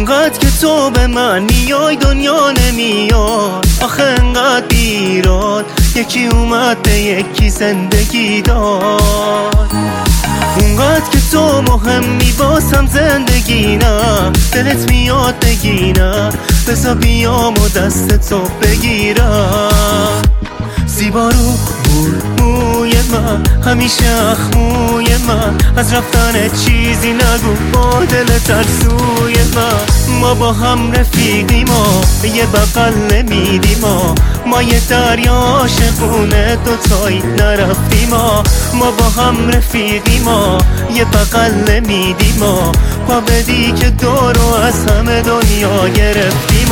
اونقدر که تو به من میای دنیا نمیاد، آخه انقدر بیراد یکی اومد به یکی زندگی داد. اونقدر که تو مهمی واسم زندگی نه، دلت میاد بگی نه، بذار بیام و دست تو بگیرم. زیبا رو موی من، همیشه اخموی من، از رفتن چیزی نگو با دل ترسوی من. ما با هم رفیقیم و یه بغل نمیدیم، ما یه دریا عاشقونه دوتایی نرفتیم. ما با هم رفیقیم و یه بغل نمیدیم، پا بدی که دورو از همه دنیا گرفتیم.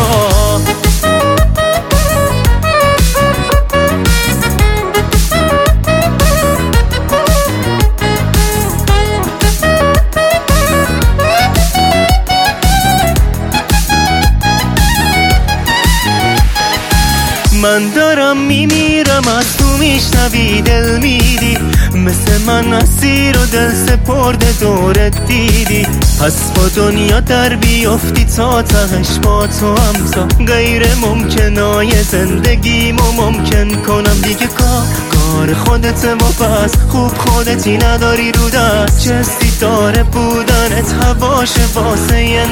من دارم میمیرم از تو میشنوی دل میدی، مثل من اسیر و دل سپرده دورت دیدی. پس با دنیا در بیافتی تا تهش با تو همتا، غیر ممکنای زندگیمو ممکن کنم دیگه. کار خودت و پس خوب خودتی نداری رو دست، چه داره بودنت هواش واسه یه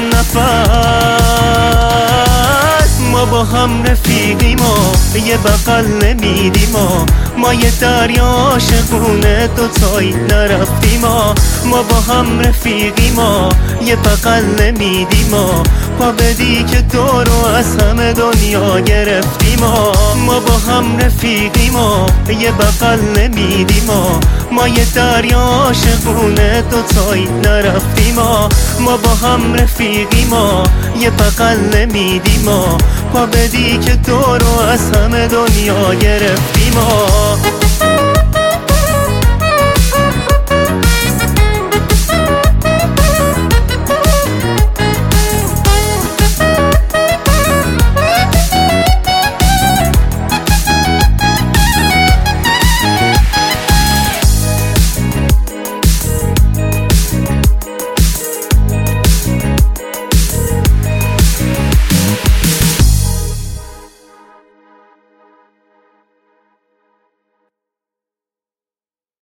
نفس. ما با هم رفیقیم و یه بغل نمیدیم، ما یه دریا عاشقونه دوتایی نرفتیم. ما با هم رفیقیم و یه بغل نمیدیم، پا بدی که دورو از همه دنیا گرفتیم. ما با هم رفیقیم و یه بغل نمیدیم، ما یه دریا عاشقونه دوتایی نرفتیم. ما با هم رفیقیم و یه بغل نمیدیم، پا بدی که دورو از همه دنیا گرفتیم.